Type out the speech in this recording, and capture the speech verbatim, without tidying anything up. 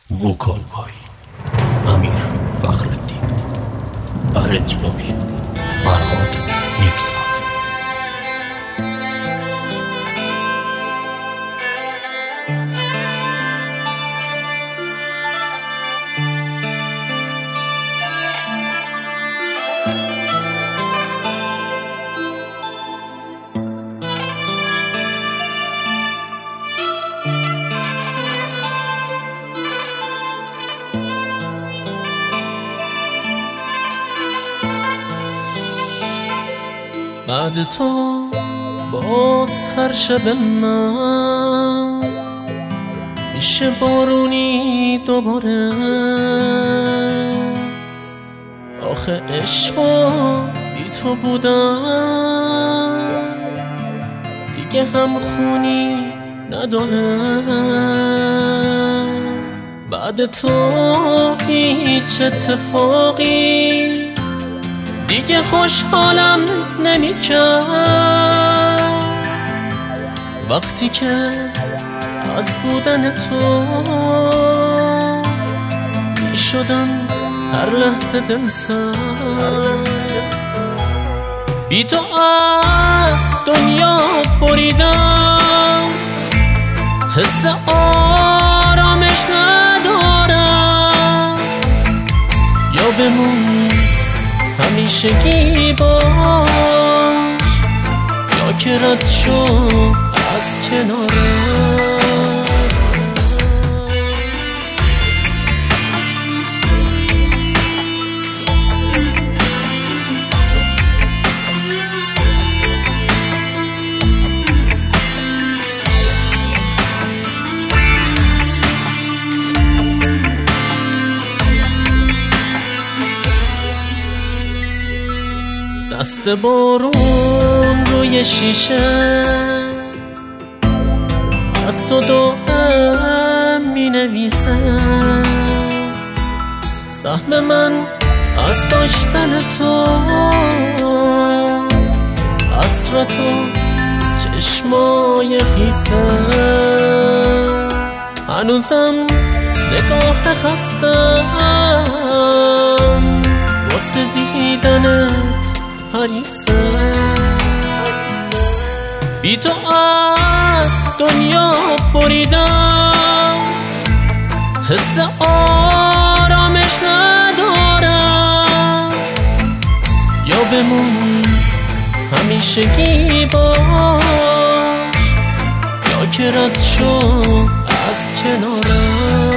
وکال بای امیر فخرالدین، ارنج بای فرهاد نیکزاد. بعد تو باز هر شب من میشه بارونی دوباره. آخه عشقا بی تو بودن دیگه هم خونی نداره. بعد تو هیچ اتفاقی دیگه خوشحالم نمی‌کرد. وقتی که از بودن تو میشدم هر لحظه دلسرد. بی تو از دنیا بریدم، حس آرامش ندارم. یا بمون همیشگی باش، یا که رد شو از کنارم. دست بارون روی شیشه از تو دائم می نویسه. سهم من از داشتن تو، عصر تو چشمای خیسه. هنوزم نگاه خستم واسه دیدنت حریصه. بی تو از دنیا بریدم، حس آرامش ندارم. یا بمون همیشگی باش، یا که رد شو از کنارم.